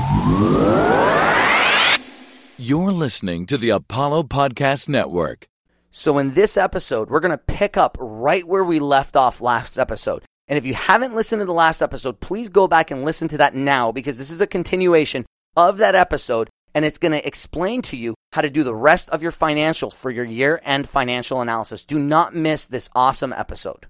You're listening to the Apollo Podcast Network. So in this episode, we're going to pick up right where we left off last episode. And if you haven't listened to the last episode, please go back and listen to that now, because this is a continuation of that episode, and it's going to explain to you how to do the rest of your financials for your year-end financial analysis. Do not miss this awesome episode.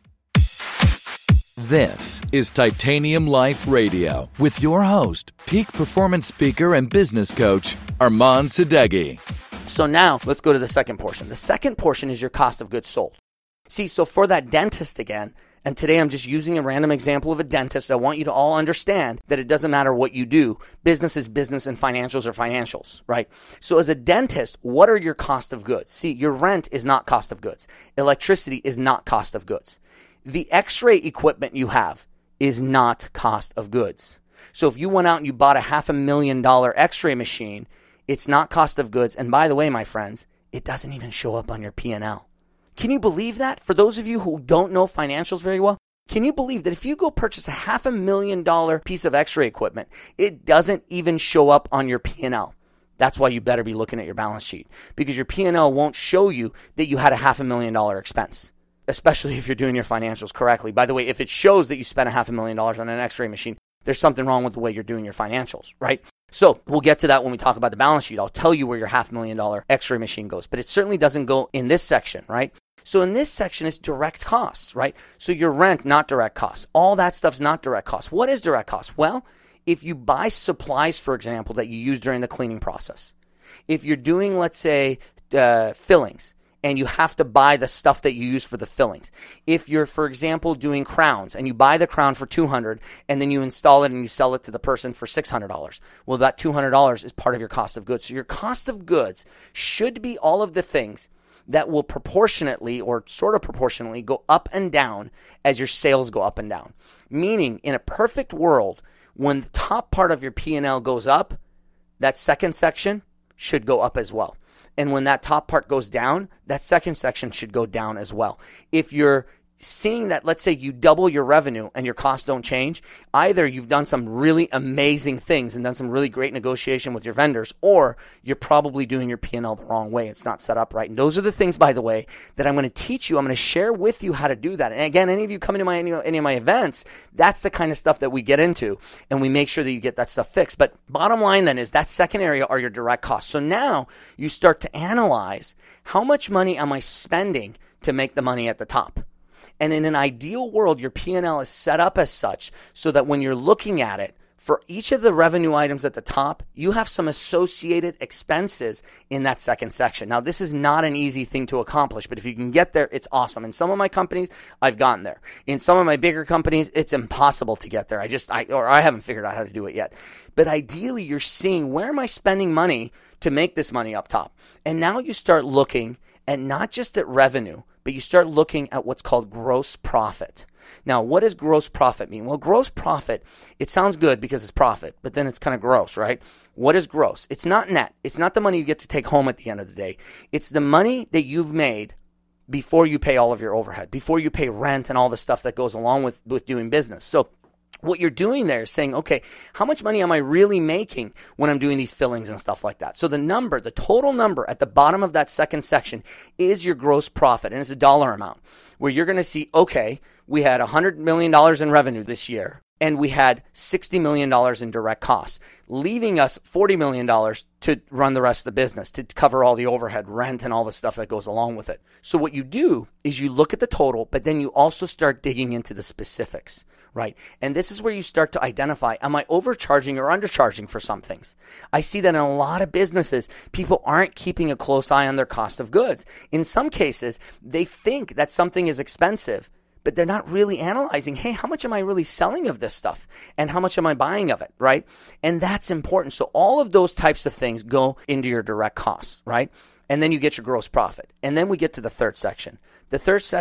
This is Titanium Life Radio with your host, peak performance speaker and business coach, Armand Sadeghi. So now let's go to the second portion. The second portion is your cost of goods sold. See, so for that dentist again, and today I'm just using a random example of a dentist. I want you to all understand that it doesn't matter what you do. Business is business and financials are financials, right? So as a dentist, what are your cost of goods? See, your rent is not cost of goods. Electricity is not cost of goods. The x-ray equipment you have is not cost of goods. So if you went out and you bought a $500,000 x-ray machine, it's not cost of goods. And by the way, my friends, it doesn't even show up on your P&L. Can you believe that? For those of you who don't know financials very well, can you believe that if you go purchase a $500,000 piece of x-ray equipment, it doesn't even show up on your P&L? That's why you better be looking at your balance sheet, because your P&L won't show you that you had a $500,000 expense, especially if you're doing your financials correctly. By the way, if it shows that you spent a $500,000 on an x-ray machine, there's something wrong with the way you're doing your financials, right? So we'll get to that when we talk about the balance sheet. I'll tell you where your $500,000 x-ray machine goes, but it certainly doesn't go in this section, right? So in this section is direct costs, right? So your rent, not direct costs. All that stuff's not direct costs. What is direct costs? Well, if you buy supplies, for example, that you use during the cleaning process, if you're doing, let's say, fillings, and you have to buy the stuff that you use for the fillings. If you're, for example, doing crowns and you buy the crown for $200 and then you install it and you sell it to the person for $600, well, that $200 is part of your cost of goods. So your cost of goods should be all of the things that will proportionately or sort of proportionally go up and down as your sales go up and down. Meaning, in a perfect world, when the top part of your P&L goes up, that second section should go up as well. And when that top part goes down, that second section should go down as well. If you're seeing that, let's say you double your revenue and your costs don't change, either you've done some really amazing things and done some really great negotiation with your vendors, or you're probably doing your P&L the wrong way. It's not set up right. And those are the things, by the way, that I'm going to teach you. I'm going to share with you how to do that. And again, any of you coming to any of my events, that's the kind of stuff that we get into, and we make sure that you get that stuff fixed. But bottom line then is that second area are your direct costs. So now you start to analyze, how much money am I spending to make the money at the top? And in an ideal world, your P&L is set up as such so that when you're looking at it, for each of the revenue items at the top, you have some associated expenses in that second section. Now, this is not an easy thing to accomplish, but if you can get there, it's awesome. In some of my companies, I've gotten there. In some of my bigger companies, it's impossible to get there. I haven't figured out how to do it yet. But ideally, you're seeing, where am I spending money to make this money up top? And now you start looking at not just at revenue, but you start looking at what's called gross profit. Now, what does gross profit mean? Well, gross profit, it sounds good because it's profit, but then it's kind of gross, right? What is gross? It's not net. It's not the money you get to take home at the end of the day. It's the money that you've made before you pay all of your overhead, before you pay rent and all the stuff that goes along with doing business. So what you're doing there is saying, okay, how much money am I really making when I'm doing these fillings and stuff like that? So the total number at the bottom of that second section is your gross profit, and it's a dollar amount, where you're going to see, okay, we had $100 million in revenue this year, and we had $60 million in direct costs, leaving us $40 million to run the rest of the business, to cover all the overhead, rent, and all the stuff that goes along with it. So what you do is you look at the total, but then you also start digging into the specifics, right? And this is where you start to identify, am I overcharging or undercharging for some things? I see that in a lot of businesses, people aren't keeping a close eye on their cost of goods. In some cases, they think that something is expensive, but they're not really analyzing, hey, how much am I really selling of this stuff? And how much am I buying of it, right? And that's important. So all of those types of things go into your direct costs, right? And then you get your gross profit. And then we get to the third section. The third section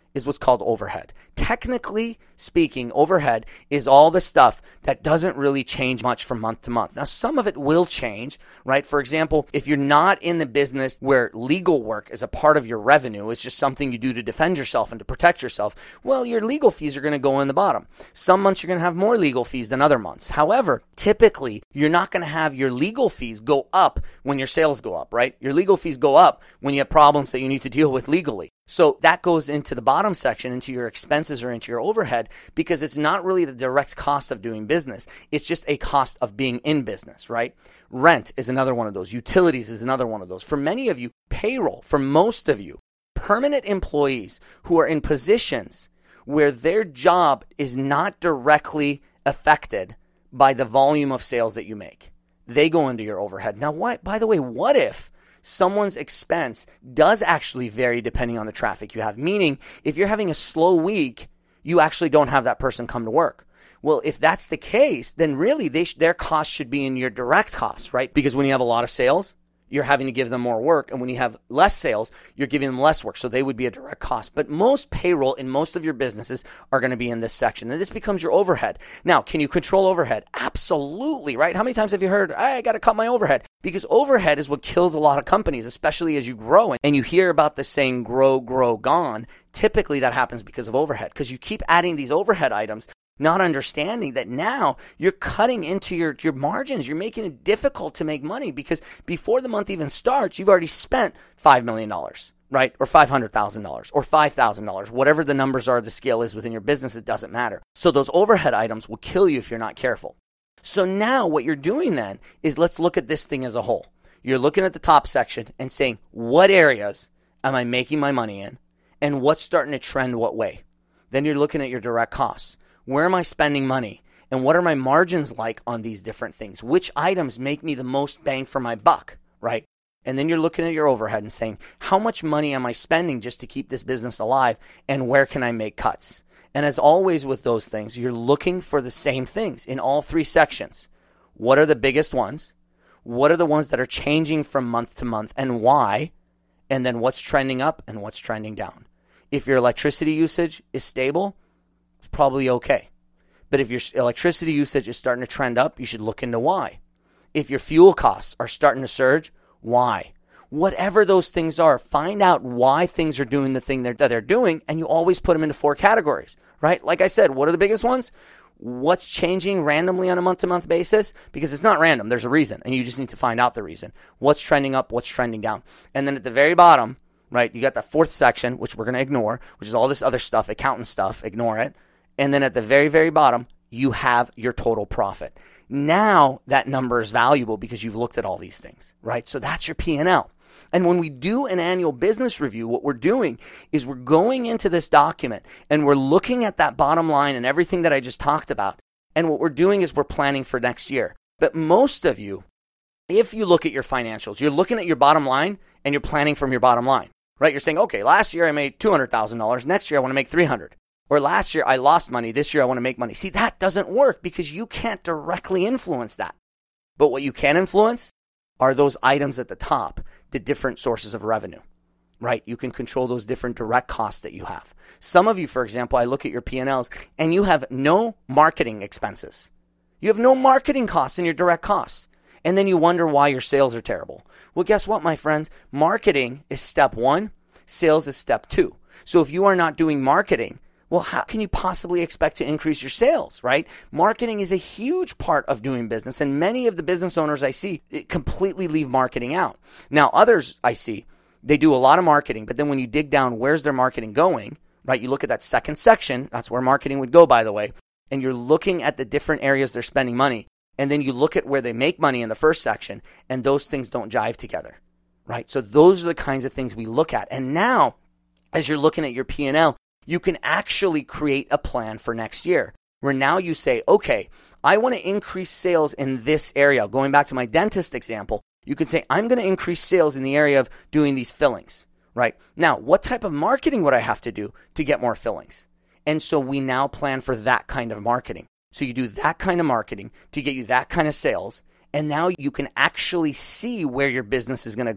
is what's called overhead. Technically speaking, overhead is all the stuff that doesn't really change much from month to month. Now, some of it will change, right? For example, if you're not in the business where legal work is a part of your revenue, it's just something you do to defend yourself and to protect yourself, well, your legal fees are going to go in the bottom. Some months you're going to have more legal fees than other months. However, typically, you're not going to have your legal fees go up when your sales go up, right? Your legal fees go up when you have problems that you need to deal with legally. So that goes into the bottom section, into your expenses or into your overhead, because it's not really the direct cost of doing business. It's just a cost of being in business, right? Rent is another one of those. Utilities is another one of those. For many of you, payroll. For most of you, permanent employees who are in positions where their job is not directly affected by the volume of sales that you make. They go into your overhead. Now, by the way, what if someone's expense does actually vary depending on the traffic you have? Meaning, if you're having a slow week, you actually don't have that person come to work. Well, if that's the case, then really their cost should be in your direct costs, right? Because when you have a lot of sales, you're having to give them more work. And when you have less sales, you're giving them less work. So they would be a direct cost. But most payroll in most of your businesses are going to be in this section. And this becomes your overhead. Now, can you control overhead? Absolutely, right? How many times have you heard, I got to cut my overhead? Because overhead is what kills a lot of companies, especially as you grow. And you hear about the saying, grow, gone. Typically, that happens because of overhead. Because you keep adding these overhead items, not understanding that now you're cutting into your margins. You're making it difficult to make money because before the month even starts, you've already spent $5 million, right? Or $500,000 or $5,000, whatever the numbers are, the scale is within your business, it doesn't matter. So those overhead items will kill you if you're not careful. So now what you're doing then is let's look at this thing as a whole. You're looking at the top section and saying, what areas am I making my money in and what's starting to trend what way? Then you're looking at your direct costs. Where am I spending money? And what are my margins like on these different things? Which items make me the most bang for my buck, right? And then you're looking at your overhead and saying, how much money am I spending just to keep this business alive? And where can I make cuts? And as always with those things, you're looking for the same things in all three sections. What are the biggest ones? What are the ones that are changing from month to month and why? And then what's trending up and what's trending down? If your electricity usage is stable, probably okay. But if your electricity usage is starting to trend up, you should look into why. If your fuel costs are starting to surge, why? Whatever those things are, find out why things are doing the thing that they're doing, and you always put them into 4 categories, right? Like I said, what are the biggest ones? What's changing randomly on a month-to-month basis? Because it's not random. There's a reason, and you just need to find out the reason. What's trending up? What's trending down? And then at the very bottom, right, you got that 4th section, which we're going to ignore, which is all this other stuff, accountant stuff. Ignore it. And then at the very, very bottom, you have your total profit. Now that number is valuable because you've looked at all these things, right? So that's your P&L. And when we do an annual business review, what we're doing is we're going into this document and we're looking at that bottom line and everything that I just talked about. And what we're doing is we're planning for next year. But most of you, if you look at your financials, you're looking at your bottom line and you're planning from your bottom line, right? You're saying, okay, last year I made $200,000. Next year I want to make $300,000. Or last year I lost money. This year I want to make money. See, that doesn't work because you can't directly influence that. But what you can influence are those items at the top, the different sources of revenue, right? You can control those different direct costs that you have. Some of you, for example, I look at your P&Ls and you have no marketing expenses. You have no marketing costs in your direct costs. And then you wonder why your sales are terrible. Well, guess what, my friends? Marketing is step 1. Sales is step 2. So if you are not doing marketing, well, how can you possibly expect to increase your sales, right? Marketing is a huge part of doing business, and many of the business owners I see completely leave marketing out. Now, others I see, they do a lot of marketing, but then when you dig down, where's their marketing going, right? You look at that second section, that's where marketing would go, by the way, and you're looking at the different areas they're spending money, and then you look at where they make money in the first section, and those things don't jive together, right? So those are the kinds of things we look at. And now, as you're looking at your P&L, you can actually create a plan for next year where now you say, okay, I want to increase sales in this area. Going back to my dentist example, you could say, I'm going to increase sales in the area of doing these fillings, right? Now, what type of marketing would I have to do to get more fillings? And so we now plan for that kind of marketing. So you do that kind of marketing to get you that kind of sales. And now you can actually see where your business is going to go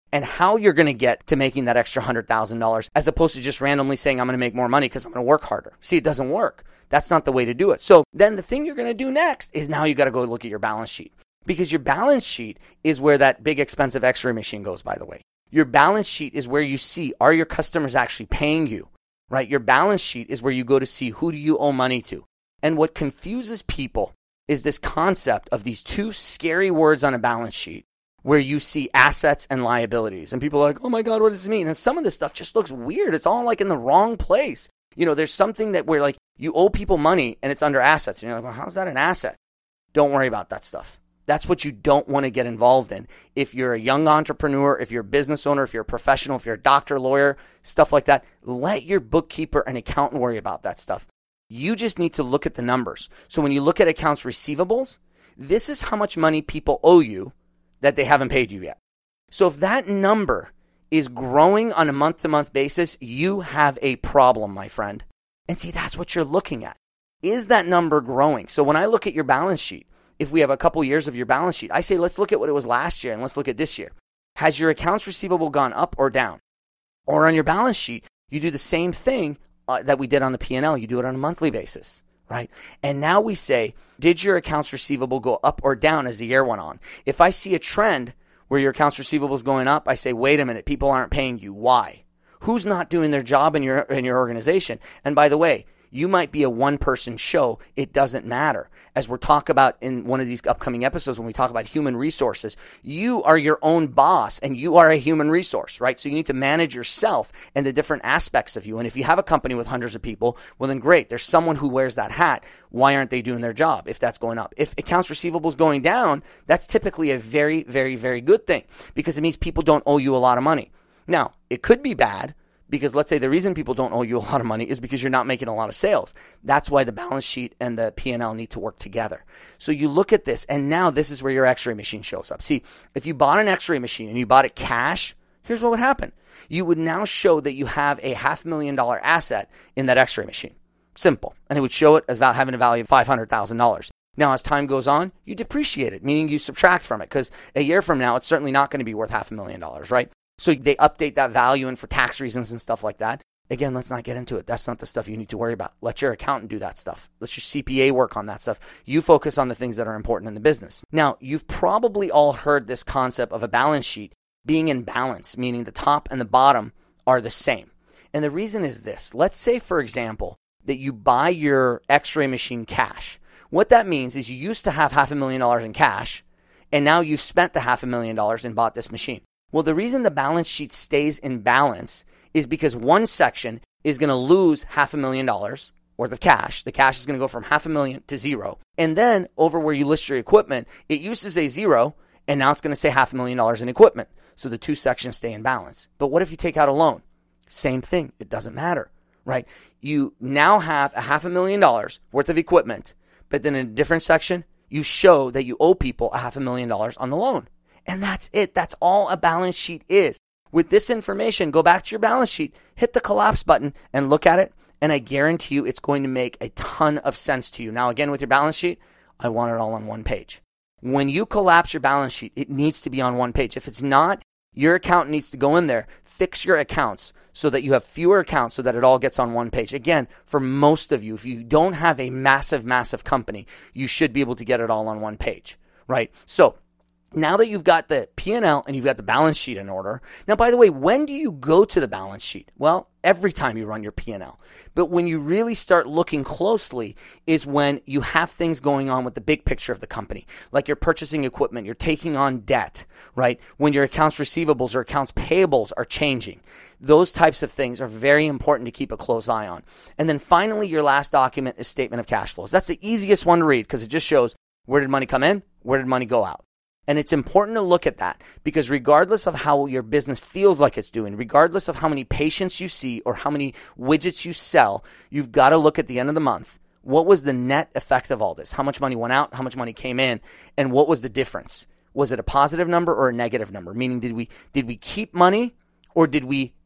and how you're going to get to making that extra $100,000 as opposed to just randomly saying, I'm going to make more money because I'm going to work harder. See, it doesn't work. That's not the way to do it. So then the thing you're going to do next is now you got to go look at your balance sheet, because your balance sheet is where that big expensive x-ray machine goes, by the way. Your balance sheet is where you see, are your customers actually paying you, right? Your balance sheet is where you go to see, who do you owe money to? And what confuses people is this concept of these two scary words on a balance sheet where you see assets and liabilities. And people are like, oh my God, what does this mean? And some of this stuff just looks weird. It's all like in the wrong place. You know, there's something that where like you owe people money and it's under assets. And you're like, well, how's that an asset? Don't worry about that stuff. That's what you don't want to get involved in. If you're a young entrepreneur, if you're a business owner, if you're a professional, if you're a doctor, lawyer, stuff like that, let your bookkeeper and accountant worry about that stuff. You just need to look at the numbers. So when you look at accounts receivables, this is how much money people owe you that they haven't paid you yet. So if that number is growing on a month-to-month basis, you have a problem, my friend. And see, that's what you're looking at. Is that number growing? So when I look at your balance sheet, if we have a couple years of your balance sheet, I say, let's look at what it was last year and let's look at this year. Has your accounts receivable gone up or down? Or on your balance sheet, you do the same thing that we did on the P&L. You do it on a monthly basis, right? And now we say, did your accounts receivable go up or down as the year went on? If I see a trend where your accounts receivable is going up, I say, wait a minute, people aren't paying you. Why? Who's not doing their job in your organization? And by the way, you might be a one-person show. It doesn't matter. As we'll talk about in one of these upcoming episodes when we talk about human resources, you are your own boss and you are a human resource, right? So you need to manage yourself and the different aspects of you. And if you have a company with hundreds of people, well then great. There's someone who wears that hat. Why aren't they doing their job if that's going up? If accounts receivable is going down, that's typically a very, very, very good thing because it means people don't owe you a lot of money. Now, it could be bad. Because let's say the reason people don't owe you a lot of money is because you're not making a lot of sales. That's why the balance sheet and the P&L need to work together. So you look at this, and now this is where your x-ray machine shows up. See, if you bought an x-ray machine and you bought it cash, here's what would happen. You would now show that you have a $500,000 asset in that x-ray machine. Simple. And it would show it as having a value of $500,000. Now, as time goes on, you depreciate it, meaning you subtract from it, because a year from now, it's certainly not going to be worth $500,000, right? So they update that value and for tax reasons and stuff like that. Again, let's not get into it. That's not the stuff you need to worry about. Let your accountant do that stuff. Let your CPA work on that stuff. You focus on the things that are important in the business. Now, you've probably all heard this concept of a balance sheet being in balance, meaning the top and the bottom are the same. And the reason is this. Let's say, for example, that you buy your x-ray machine cash. What that means is you used to have $500,000 in cash, and now you've spent the $500,000 and bought this machine. Well, the reason the balance sheet stays in balance is because one section is going to lose $500,000 worth of cash. The cash is going to go from $500,000 to zero. And then over where you list your equipment, it used to say zero, and now it's going to say $500,000 in equipment. So the two sections stay in balance. But what if you take out a loan? Same thing. It doesn't matter, right? You now have $500,000 worth of equipment, but then in a different section, you show that you owe people $500,000 on the loan. And that's it. That's all a balance sheet is. With this information, go back to your balance sheet, hit the collapse button and look at it. And I guarantee you it's going to make a ton of sense to you. Now, again, with your balance sheet, I want it all on one page. When you collapse your balance sheet, it needs to be on one page. If it's not, your accountant needs to go in there, fix your accounts so that you have fewer accounts so that it all gets on one page. Again, for most of you, if you don't have a massive, massive company, you should be able to get it all on one page, right? So now that you've got the P&L and you've got the balance sheet in order. Now, by the way, when do you go to the balance sheet? Well, every time you run your P&L. But when you really start looking closely is when you have things going on with the big picture of the company. Like you're purchasing equipment, you're taking on debt, right? When your accounts receivables or accounts payables are changing. Those types of things are very important to keep a close eye on. And then finally, your last document is statement of cash flows. That's the easiest one to read because it just shows where did money come in, where did money go out. And it's important to look at that because regardless of how your business feels like it's doing, regardless of how many patients you see or how many widgets you sell, you've got to look at the end of the month. What was the net effect of all this? How much money went out? How much money came in? And what was the difference? Was it a positive number or a negative number? Meaning, did we keep money or did we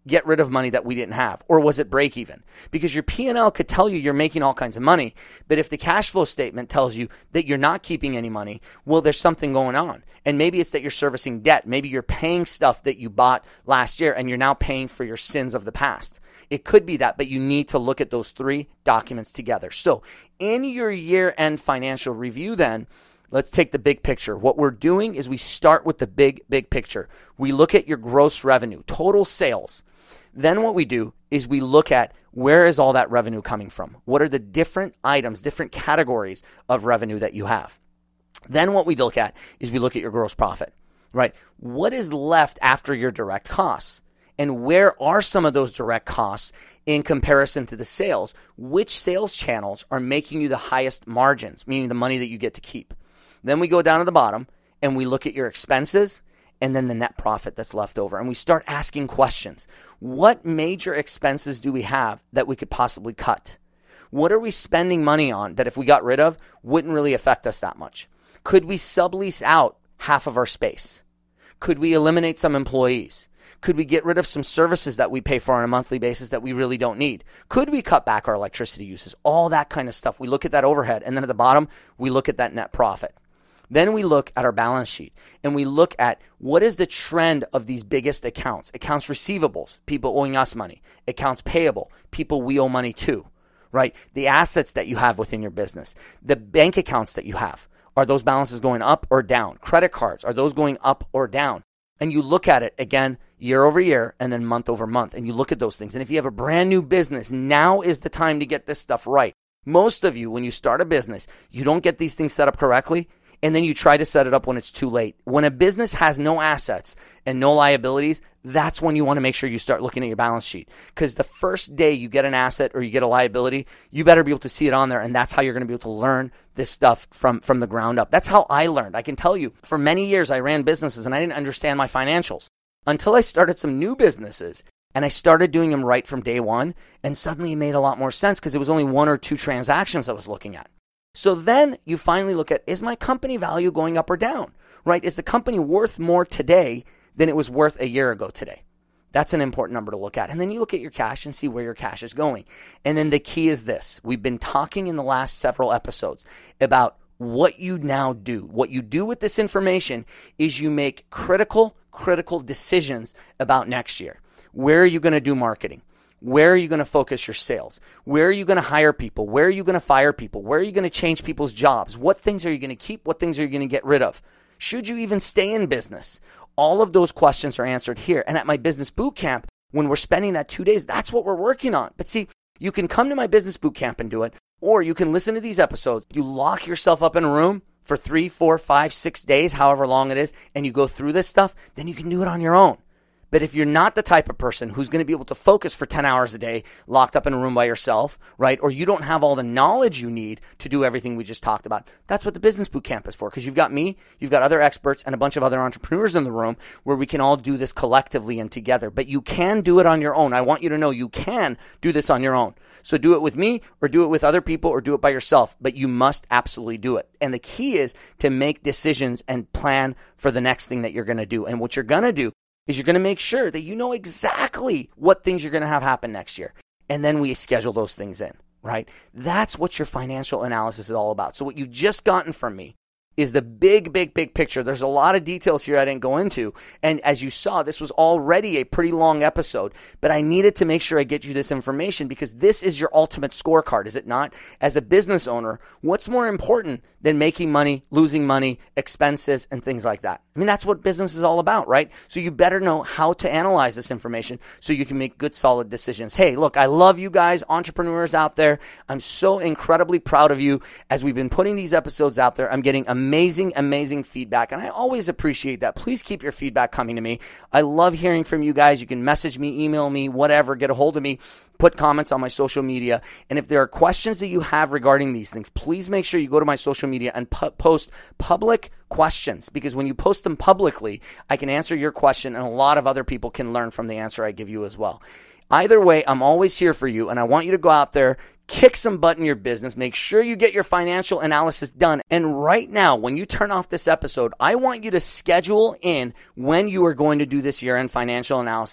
get rid of money that we didn't have? Or was it break even? Because your P&L could tell you you're making all kinds of money, but if the cash flow statement tells you that you're not keeping any money, well, there's something going on. And maybe it's that you're servicing debt. Maybe you're paying stuff that you bought last year and you're now paying for your sins of the past. It could be that, but you need to look at those 3 documents together. So in your year-end financial review then, let's take the big picture. What we're doing is we start with the big picture. We look at your gross revenue, total sales. Then what we do is we look at where is all that revenue coming from? What are the different items, different categories of revenue that you have? Then what we look at is we look at your gross profit, right? What is left after your direct costs? And where are some of those direct costs in comparison to the sales? Which sales channels are making you the highest margins, meaning the money that you get to keep? Then we go down to the bottom and we look at your expenses and then the net profit that's left over. And we start asking questions. What major expenses do we have that we could possibly cut? What are we spending money on that if we got rid of wouldn't really affect us that much? Could we sublease out half of our space? Could we eliminate some employees? Could we get rid of some services that we pay for on a monthly basis that we really don't need? Could we cut back our electricity uses? All that kind of stuff. We look at that overhead. And then at the bottom, we look at that net profit. Then we look at our balance sheet and we look at what is the trend of these biggest accounts. Accounts receivables, people owing us money. Accounts payable, people we owe money to, right? The assets that you have within your business. The bank accounts that you have. Are those balances going up or down? Credit cards, are those going up or down? And you look at it again, year over year and then month over month. And you look at those things. And if you have a brand new business, now is the time to get this stuff right. Most of you, when you start a business, you don't get these things set up correctly. And then you try to set it up when it's too late. When a business has no assets and no liabilities, that's when you want to make sure you start looking at your balance sheet. Because the first day you get an asset or you get a liability, you better be able to see it on there. And that's how you're going to be able to learn this stuff from the ground up. That's how I learned. I can tell you, for many years I ran businesses and I didn't understand my financials until I started some new businesses. And I started doing them right from day one. And suddenly it made a lot more sense because it was only 1 or 2 transactions I was looking at. So then you finally look at, is my company value going up or down, right? Is the company worth more today than it was worth a year ago today? That's an important number to look at. And then you look at your cash and see where your cash is going. And then the key is this. We've been talking in the last several episodes about what you now do. What you do with this information is you make critical decisions about next year. Where are you going to do marketing? Where are you going to focus your sales? Where are you going to hire people? Where are you going to fire people? Where are you going to change people's jobs? What things are you going to keep? What things are you going to get rid of? Should you even stay in business? All of those questions are answered here. And at my business boot camp, when we're spending that 2 days, that's what we're working on. But see, you can come to my business boot camp and do it, or you can listen to these episodes. You lock yourself up in a room for 3, 4, 5, 6 days, however long it is, and you go through this stuff, then you can do it on your own. But if you're not the type of person who's going to be able to focus for 10 hours a day locked up in a room by yourself, right? Or you don't have all the knowledge you need to do everything we just talked about. That's what the Business Boot Camp is for. Because you've got me, you've got other experts and a bunch of other entrepreneurs in the room where we can all do this collectively and together. But you can do it on your own. I want you to know you can do this on your own. So do it with me or do it with other people or do it by yourself. But you must absolutely do it. And the key is to make decisions and plan for the next thing that you're going to do. And what you're going to do is you're going to make sure that you know exactly what things you're going to have happen next year. And then we schedule those things in, right? That's what your financial analysis is all about. So what you've just gotten from me is the big picture. There's a lot of details here I didn't go into. And as you saw, this was already a pretty long episode, but I needed to make sure I get you this information because this is your ultimate scorecard, is it not? As a business owner, what's more important than making money, losing money, expenses, and things like that? I mean, that's what business is all about, right? So you better know how to analyze this information so you can make good, solid decisions. Hey, look, I love you guys, entrepreneurs out there. I'm so incredibly proud of you. As we've been putting these episodes out there, I'm getting amazing feedback, and I always appreciate that. Please keep your feedback coming to me. I love hearing from you guys. You can message me, email me, whatever, get a hold of me. Put comments on my social media. And if there are questions that you have regarding these things, please make sure you go to my social media and post public questions, because when you post them publicly, I can answer your question and a lot of other people can learn from the answer I give you as well. Either way, I'm always here for you, and I want you to go out there, kick some butt in your business. Make sure you get your financial analysis done. And right now, when you turn off this episode, I want you to schedule in when you are going to do this year-end financial analysis.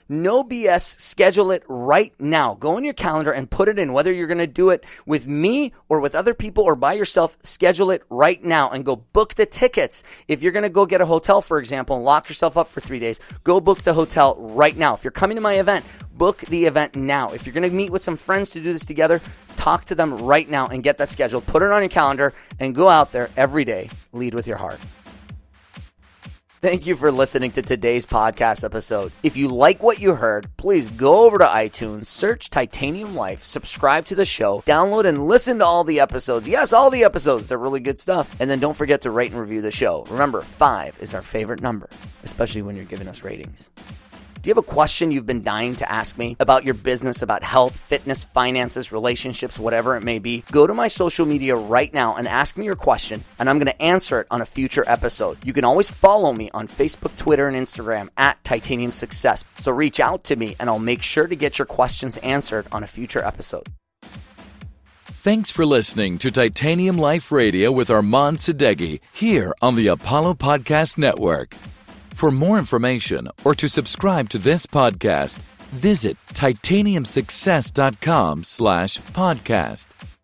No BS. Schedule it right now. Go in your calendar and put it in. Whether you're going to do it with me or with other people or by yourself, schedule it right now and go book the tickets. If you're going to go get a hotel, for example, and lock yourself up for 3 days, go book the hotel right now. If you're coming to my event, book the event now. If you're going to meet with some friends to do this together, talk to them right now and get that scheduled. Put it on your calendar and go out there every day. Lead with your heart. Thank you for listening to today's podcast episode. If you like what you heard, please go over to iTunes, search Titanium Life, subscribe to the show, download and listen to all the episodes. Yes, all the episodes. They're really good stuff. And then don't forget to rate and review the show. Remember, 5 is our favorite number, especially when you're giving us ratings. Do you have a question you've been dying to ask me about your business, about health, fitness, finances, relationships, whatever it may be? Go to my social media right now and ask me your question, and I'm going to answer it on a future episode. You can always follow me on Facebook, Twitter, and Instagram at Titanium Success. So reach out to me, and I'll make sure to get your questions answered on a future episode. Thanks for listening to Titanium Life Radio with Armand Sadeghi here on the Apollo Podcast Network. For more information or to subscribe to this podcast, visit titaniumsuccess.com/podcast.